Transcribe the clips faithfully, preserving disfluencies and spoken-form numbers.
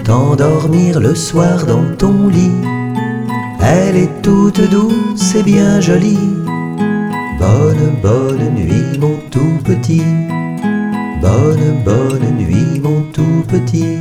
t'endormir le soir dans ton lit. Elle est toute douce et bien jolie. Bonne, bonne nuit mon tout petit. Bonne, bonne nuit mon tout petit.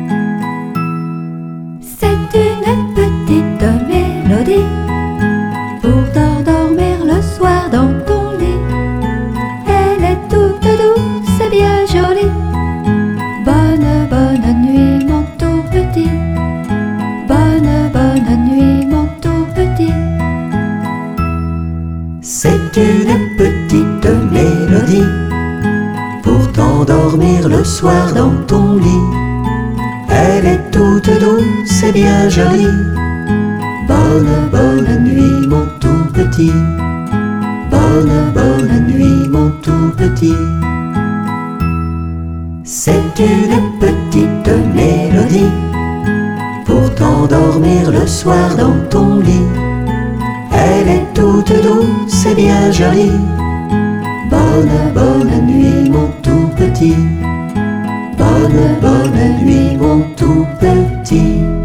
C'est une petite mélodie pour t'endormir le soir dans ton lit. Elle est toute douce et bien jolie. Bonne, bonne nuit mon tout petit. Bonne, bonne nuit mon tout petit. C'est une petite mélodie pour t'endormir le soir dans ton lit. Elle est toute douce et bien jolie. Bonne, bonne nuit mon tout petit. Bonne, bonne nuit mon tout petit. C'est une petite mélodie pour t'endormir le soir dans ton lit. Elle est toute douce et bien jolie. Bonne, bonne nuit mon tout petit. Bonne, bonne nuit mon tout petit.